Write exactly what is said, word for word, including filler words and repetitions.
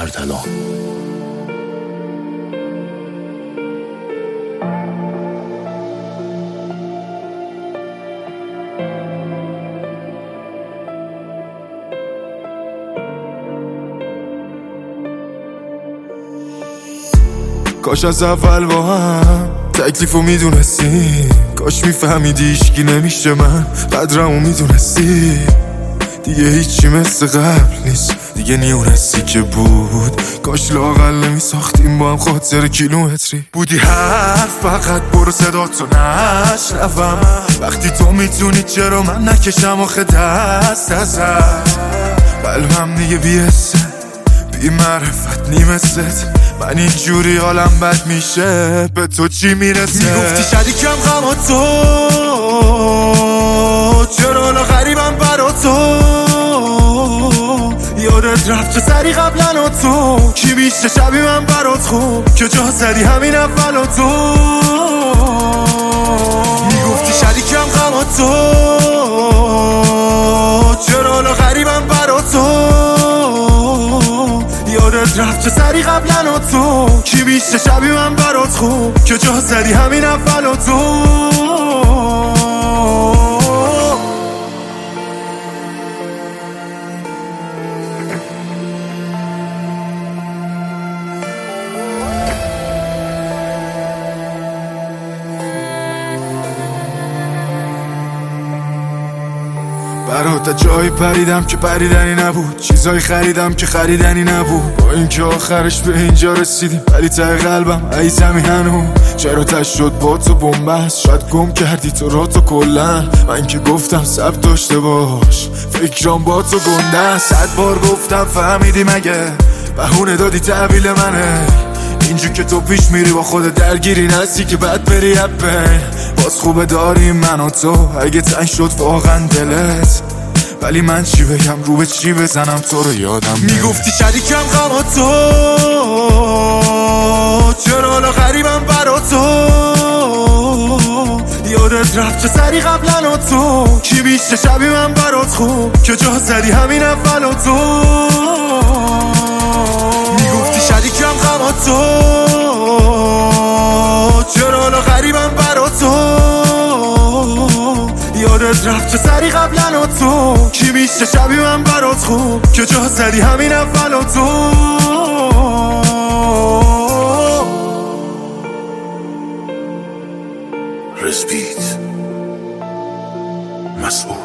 اردلان. کاش از اول با هم تکلیفو میدونستی، کاش میفهمیدی ایشکی نمیشه من قدرمو میدونستی. دیگه هیچی مثل قبل نیست، دیگه نیونستی که بود. کاش لااقل نمیساختیم با هم خاطر کیلومتری. بودی حرف فقط برو صداتو نشنوم، وقتی تو میتونی چرا من نکشم آخه دست ازت. قلبم دیگه بیسته بی معرفت نیمست، من اینجوری حالم بد میشه به تو چی میرسه؟ میگفتی شریکم غم تو، چرا حالا غریبم برا تو؟ یادت رفت چه سری قبلا تو، کی میشه شبی من برات خوب که جا زدی همین اول تو. میگفتی شریکم غم تو، چرا حالا غریبم برا تو؟ یادت رفت چه سری قبلا تو، کی میشه شبی من برات خوب که جا زدی همین اول تو. برات جایی پریدم که پریدنی نبود، چیزایی خریدم که خریدنی نبود. با اینکه آخرش به اینجا رسیدیم ولی ته قلبم ای زمین هنوز. چرا تش شد با تو بنبست، شاید گم کردی تو را تو کلن. من که گفتم سب داشته باش، فکرام با تو گنده. صد بار گفتم فهمیدی مگه، بهونه دادی تحویل منه. اینجور که تو پیش میری با خود درگیری نستی که بعد بری اپه. باز خوبه داریم من و تو، اگه تنگ شد واقعا دلت، ولی من چی بگم رو به چی بزنم تو رو یادم. میگفتی شریکم غم تو، چرا حالا غریبم برا تو؟ یادت رفت چه سری قبلا تو، کی میشه شبی من برات خوب که جا زدی همین اول تو. میگفتی شریکم غم تو، چرا حالا غریبم برا تو؟ یادت رفت چه سری قبلا تو، کی میشه شبی من برات خوب که جا زدی همین اول تو. رزبیت مسئول